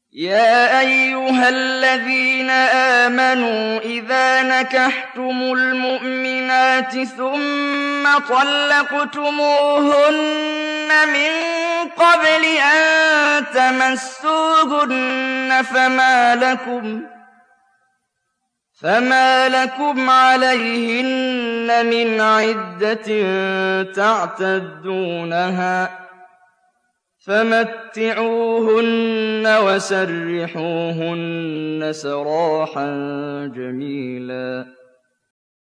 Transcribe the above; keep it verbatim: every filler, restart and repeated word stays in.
يَا أَيُّهَا الَّذِينَ آمَنُوا إِذَا نَكَحْتُمُ الْمُؤْمِنَاتِ ثُمَّ طَلَّقْتُمُوهُنَّ مِن قَبْلِ أَن تَمَسُّوهُنَّ فَمَا لَكُمْ عَلَيْهِنَّ مِنْ عِدَّةٍ تَعْتَدُّونَهَا فَمَتِّعُوهُنَّ وَسَرِّحُوهُنَّ سَرَاحًا جَمِيلًا